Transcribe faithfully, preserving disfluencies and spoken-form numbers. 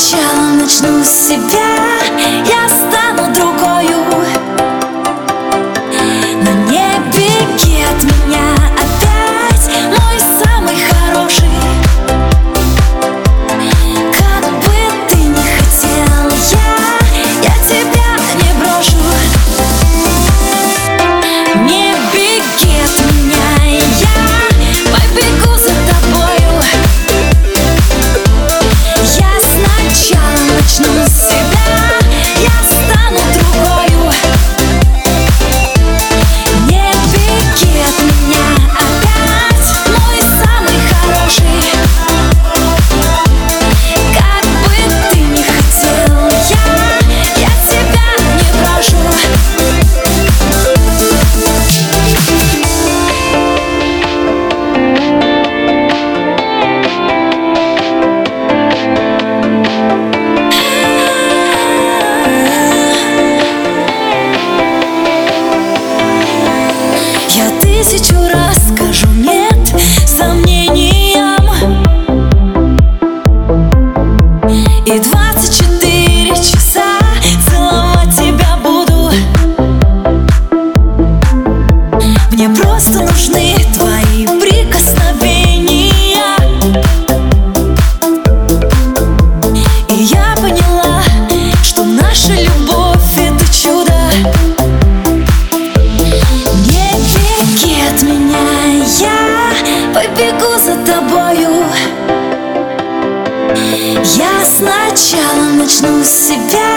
сначала начну с себя. Я стану другою, но не беги от меня опять, мой самый хороший. Как бы ты ни хотел, я, я тебя не брошу. Не беги от меня, я побегу за тобою. Я сначала начну с себя, я стану другою. Не беги от меня опять, мой самый хороший. Как бы ты ни хотел, я, я тебя не брошу. Я тысячу раз скажу нет сомнениям, и двадцать четыре часа целовать тебя буду. Мне просто нужны твои прикосновения, и я поняла, что наша любовь — это чудо. Не беги от меня, я побегу за тобою. Я сначала начну с себя.